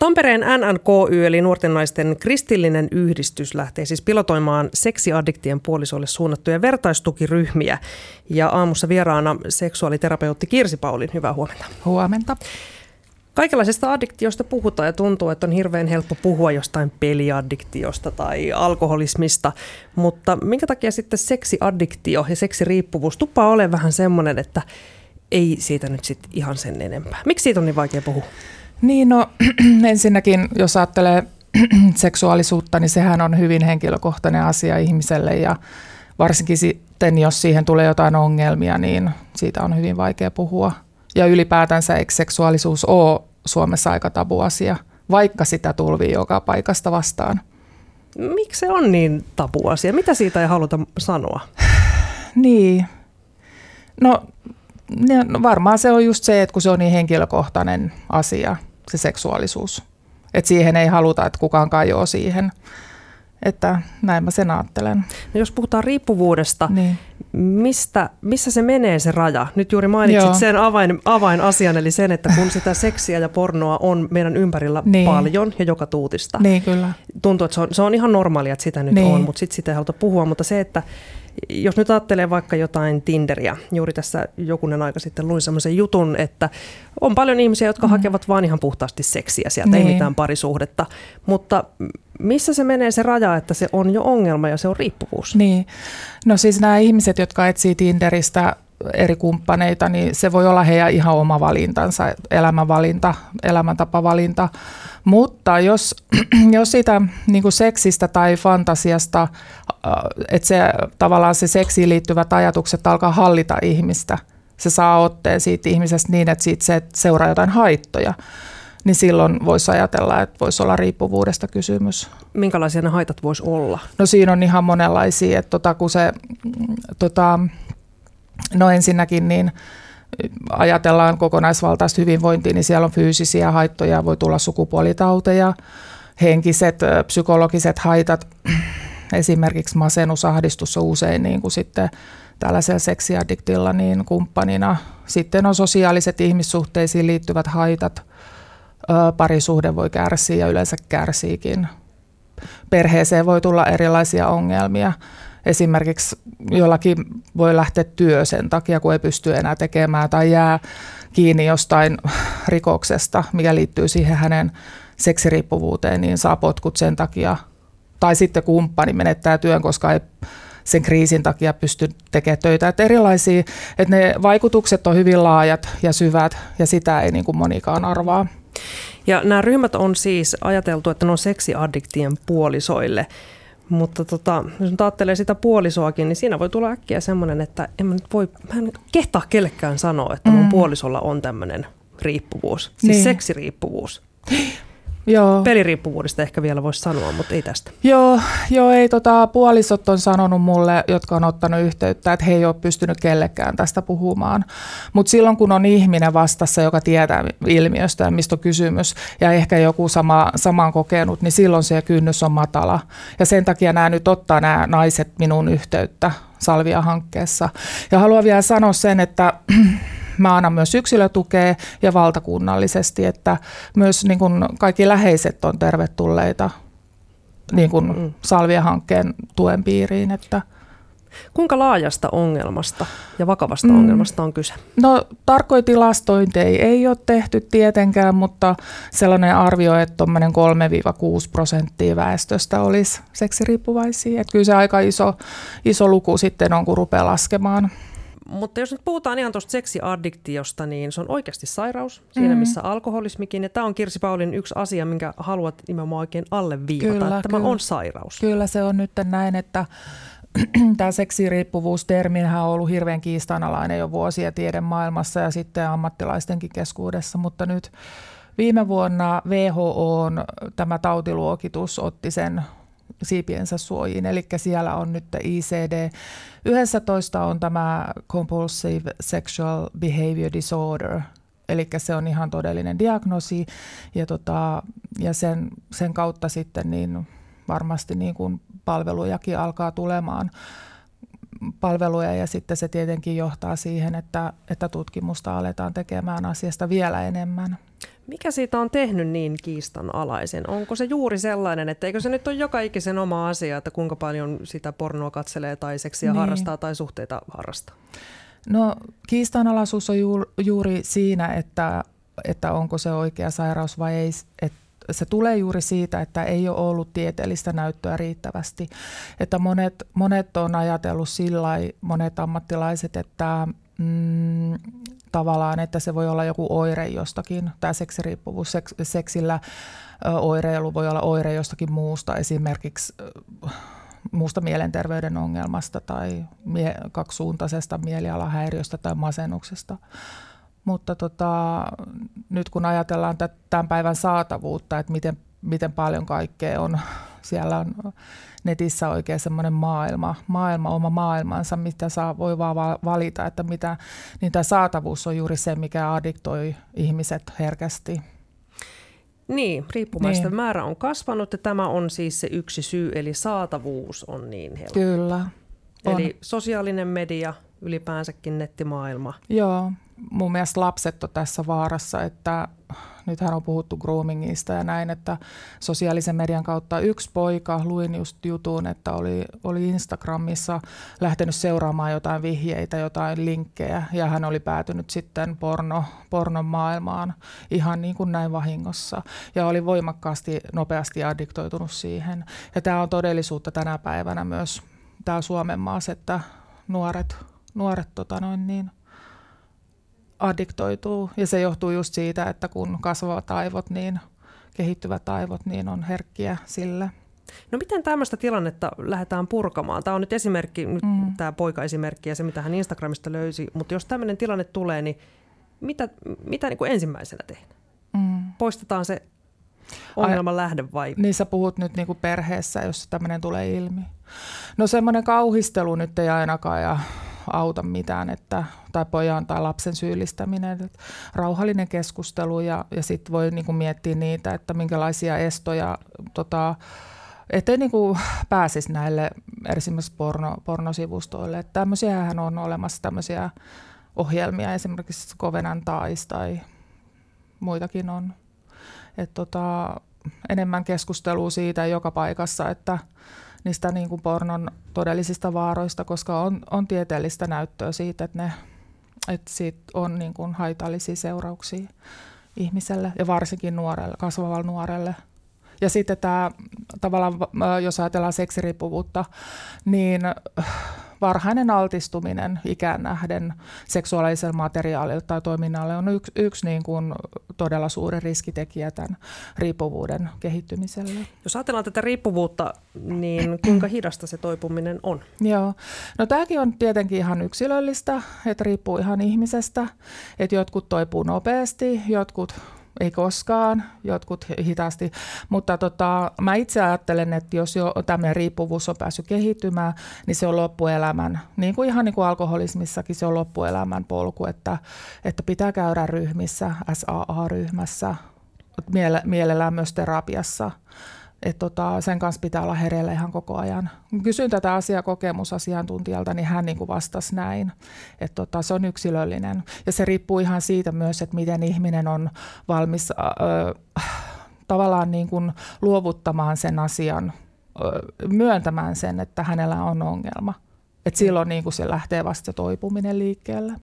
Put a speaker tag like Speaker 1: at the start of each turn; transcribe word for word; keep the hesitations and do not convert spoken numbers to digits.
Speaker 1: Tampereen N N K Y eli nuorten naisten kristillinen yhdistys lähtee siis pilotoimaan seksiaddiktien puolisoille suunnattuja vertaistukiryhmiä. Ja aamussa vieraana seksuaaliterapeutti Kirsi Paulin. Hyvää huomenta.
Speaker 2: Huomenta.
Speaker 1: Kaikenlaisesta addiktiosta puhutaan ja tuntuu, että on hirveän helppo puhua jostain peliaddiktiosta tai alkoholismista, mutta minkä takia sitten seksiaddiktio ja seksiriippuvuus tuppaa olemaan vähän semmoinen, että ei siitä nyt sitten ihan sen enempää. Miksi siitä on niin vaikea puhua?
Speaker 2: Niin no ensinnäkin, jos ajattelee seksuaalisuutta, niin sehän on hyvin henkilökohtainen asia ihmiselle ja varsinkin sitten, jos siihen tulee jotain ongelmia, niin siitä on hyvin vaikea puhua. Ja ylipäätänsä eikö seksuaalisuus ole Suomessa aika tabuasia, vaikka sitä tulvii joka paikasta vastaan.
Speaker 1: Miksi se on niin tabuasia? Mitä siitä ei haluta sanoa?
Speaker 2: Niin, no, no varmaan se on just se, että kun se on niin henkilökohtainen asia, se seksuaalisuus. Että siihen ei haluta, että kukaan kajoaa siihen. Että näin mä sen ajattelen.
Speaker 1: No jos puhutaan riippuvuudesta,
Speaker 2: niin.
Speaker 1: mistä, missä se menee se raja? Nyt juuri mainitsit Joo. sen avain, avainasian, eli sen, että kun sitä seksiä ja pornoa on meidän ympärillä niin. paljon ja joka tuutista.
Speaker 2: Niin, kyllä.
Speaker 1: Tuntuu, että se on, se on ihan normaalia, että sitä nyt niin. on, mutta sitten sitä ei haluta puhua. Mutta se, että jos nyt ajattelee vaikka jotain Tinderiä, juuri tässä jokunen aika sitten luin semmoisen jutun, että on paljon ihmisiä, jotka mm. hakevat vaan ihan puhtaasti seksiä sieltä, niin. ei mitään parisuhdetta, mutta missä se menee se raja, että se on jo ongelma ja se on riippuvuus? Niin,
Speaker 2: no siis nämä ihmiset, jotka etsii Tinderistä eri kumppaneita, niin se voi olla heidän ihan oma valintansa, elämänvalinta, elämäntapavalinta. Mutta jos, jos siitä niin kuin seksistä tai fantasiasta, että se, tavallaan se seksiin liittyvät ajatukset alkaa hallita ihmistä, se saa otteen siitä ihmisestä niin, että siitä se seuraa jotain haittoja, niin silloin voisi ajatella, että voisi olla riippuvuudesta kysymys.
Speaker 1: Minkälaisia ne haitat voisi olla?
Speaker 2: No siinä on ihan monenlaisia, että tota, kun se, tota, no ensinnäkin niin ajatellaan kokonaisvaltaista hyvinvointia, niin siellä on fyysisiä haittoja, voi tulla sukupuolitauteja, henkiset, psykologiset haitat, esimerkiksi masennusahdistus on usein niin kuin sitten tällaisella seksiaddiktilla niin kumppanina. Sitten on sosiaaliset ihmissuhteisiin liittyvät haitat, parisuhde voi kärsiä ja yleensä kärsiikin. Perheeseen voi tulla erilaisia ongelmia. Esimerkiksi jollakin voi lähteä työ sen takia, kun ei pysty enää tekemään tai jää kiinni jostain rikoksesta, mikä liittyy siihen hänen seksiriippuvuuteen, niin saa potkut sen takia. Tai sitten kumppani menettää työn, koska ei sen kriisin takia pysty tekemään töitä. Että erilaisia, että ne vaikutukset on hyvin laajat ja syvät ja sitä ei niin kuin monikaan arvaa.
Speaker 1: Ja nämä ryhmät on siis ajateltu, että ne on seksiaddiktien puolisoille. Mutta tota, jos nyt ajattelee sitä puolisoakin, niin siinä voi tulla äkkiä semmoinen, että en mä nyt voi, mä en kehtaa kellekään sanoa, että mun mm. puolisolla on tämmöinen riippuvuus, siis niin. seksiriippuvuus.
Speaker 2: Joo.
Speaker 1: Peliriippuvuudesta ehkä vielä voisi sanoa, mutta ei tästä.
Speaker 2: Joo, joo ei, tota, puolisot on sanonut mulle, jotka on ottanut yhteyttä, että he ei ole pystynyt kellekään tästä puhumaan. Mutta silloin kun on ihminen vastassa, joka tietää ilmiöstä ja mistä on kysymys, ja ehkä joku sama, saman kokenut, niin silloin se kynnys on matala. Ja sen takia nämä nyt ottaa nämä naiset minun yhteyttä Salvia-hankkeessa. Ja haluan vielä sanoa sen, että mä annan myös yksilötukea ja valtakunnallisesti, että myös niin kuin kaikki läheiset on tervetulleita niin kuin mm. Salvia-hankkeen tuen piiriin. Että
Speaker 1: kuinka laajasta ongelmasta ja vakavasta mm. ongelmasta on kyse?
Speaker 2: No tarkkoja tilastointeja ei ole tehty tietenkään, mutta sellainen arvio, että kolme kuusi prosenttia väestöstä olisi seksiriippuvaisia. Että kyllä se aika iso, iso luku sitten on, kun rupeaa laskemaan.
Speaker 1: Mutta jos nyt puhutaan ihan tuosta seksiaddiktiosta, niin se on oikeasti sairaus, siinä missä alkoholismikin. Ja tämä on Kirsi Paulin yksi asia, minkä haluat nimenomaan oikein alleviivata, kyllä, että tämä kyllä. on sairaus.
Speaker 2: Kyllä se on nyt näin, että tämä seksiriippuvuustermihän on ollut hirveän kiistanalainen jo vuosia tiedemaailmassa ja sitten ammattilaistenkin keskuudessa, mutta nyt viime vuonna W H O:n tämä tautiluokitus otti sen siipiensä suojiin, eli siellä on nyt I C D yksitoista on tämä Compulsive Sexual Behavior Disorder, eli se on ihan todellinen diagnoosi, ja, tota, ja sen, sen kautta sitten niin varmasti niin kuin palvelujakin alkaa tulemaan. palveluja ja sitten se tietenkin johtaa siihen, että, että tutkimusta aletaan tekemään asiasta vielä enemmän.
Speaker 1: Mikä siitä on tehnyt niin kiistanalaisen? Onko se juuri sellainen, että eikö se nyt ole joka ikisen oma asia, että kuinka paljon sitä pornoa katselee tai seksiä niin. harrastaa tai suhteita harrastaa?
Speaker 2: No kiistanalaisuus on juuri siinä, että, että onko se oikea sairaus vai ei. Että se tulee juuri siitä, että ei ole ollut tieteellistä näyttöä riittävästi. Että monet, monet on ajatellut sillai, monet ammattilaiset, että mm, tavallaan, että se voi olla joku oire jostakin, tämä seksiriippuvuus, seks, seksillä ö, oireilu voi olla oire jostakin muusta, esimerkiksi ö, muusta mielenterveyden ongelmasta tai mie- kaksisuuntaisesta mielialahäiriöstä tai masennuksesta. Mutta tota, nyt kun ajatellaan tämän päivän saatavuutta, että miten, miten paljon kaikkea on, siellä on netissä oikein semmoinen maailma, maailma, oma maailmansa, mitä saa, voi vaan valita, että mitä, niin tämä saatavuus on juuri se, mikä addiktoi ihmiset herkästi.
Speaker 1: Niin, riippumaisten niin. määrä on kasvanut ja tämä on siis se yksi syy, eli saatavuus on niin helppo.
Speaker 2: Kyllä.
Speaker 1: Eli
Speaker 2: on.
Speaker 1: Sosiaalinen media, ylipäänsäkin nettimaailma.
Speaker 2: Joo, mun mielestä lapset on tässä vaarassa, että nythän on puhuttu groomingista ja näin, että sosiaalisen median kautta yksi poika, luin just jutun, että oli, oli Instagramissa lähtenyt seuraamaan jotain vihjeitä, jotain linkkejä ja hän oli päätynyt sitten porno, pornon maailmaan ihan niin kuin näin vahingossa ja oli voimakkaasti, nopeasti addiktoitunut siihen. Ja tämä on todellisuutta tänä päivänä myös täällä Suomen maassa, että nuoret, nuoret tota noin niin, addiktoituu ja se johtuu just siitä, että kun kasvavat aivot, niin kehittyvät aivot, niin on herkkiä sille.
Speaker 1: No miten tämmöistä tilannetta lähdetään purkamaan? Tämä on nyt esimerkki, nyt mm. tämä poika-esimerkki ja se, mitä hän Instagramista löysi, mutta jos tämmöinen tilanne tulee, niin mitä, mitä niin kuin ensimmäisenä tehdään? Mm. Poistetaan se ongelman lähde vai?
Speaker 2: Niin sä puhut nyt niin kuin perheessä, jos tämmöinen tulee ilmi. No semmoinen kauhistelu nyt ei ainakaan ja auta mitään, että, tai pojan tai lapsen syyllistäminen. Että rauhallinen keskustelu ja, ja sitten voi niin kuin miettiä niitä, että minkälaisia estoja, tota, ettei niin kuin pääsisi näille esimerkiksi porno, pornosivustoille. Että tämmöisiähän on olemassa tämmöisiä ohjelmia, esimerkiksi Covenant Eyes tai muitakin on. Että tota, enemmän keskustelua siitä joka paikassa, että niistä niin kuin pornon todellisista vaaroista, koska on, on tieteellistä näyttöä siitä, että, ne, että siitä on niin kuin haitallisia seurauksia ihmiselle ja varsinkin nuorelle, kasvavalle nuorelle. Ja sitten tämä tavallaan, jos ajatellaan seksiriippuvuutta, niin varhainen altistuminen ikään nähden seksuaaliselle materiaalille tai toiminnalle on yksi, yksi niin kuin todella suuri riskitekijä tämän riippuvuuden kehittymiselle.
Speaker 1: Jos ajatellaan tätä riippuvuutta, niin kuinka hidasta se toipuminen on?
Speaker 2: Joo, no tämäkin on tietenkin ihan yksilöllistä, että riippuu ihan ihmisestä, että jotkut toipuu nopeasti, jotkut ei koskaan, jotkut hitaasti, mutta tota, mä itse ajattelen, että jos jo tämmöinen riippuvuus on päässyt kehittymään, niin se on loppuelämän, niin kuin ihan niin kuin alkoholismissakin se on loppuelämän polku, että, että pitää käydä ryhmissä, S A A-ryhmässä, miele, mielellään myös terapiassa. Että tota, sen kanssa pitää olla hereillä ihan koko ajan. Kysyin tätä asiaa kokemusasiantuntijalta, niin hän niin kuin vastasi näin, että tota, se on yksilöllinen. Ja se riippuu ihan siitä myös, että miten ihminen on valmis äh, tavallaan niin kuin luovuttamaan sen asian, äh, myöntämään sen, että hänellä on ongelma. Että silloin niin kuin se lähtee vasta toipuminen liikkeelle.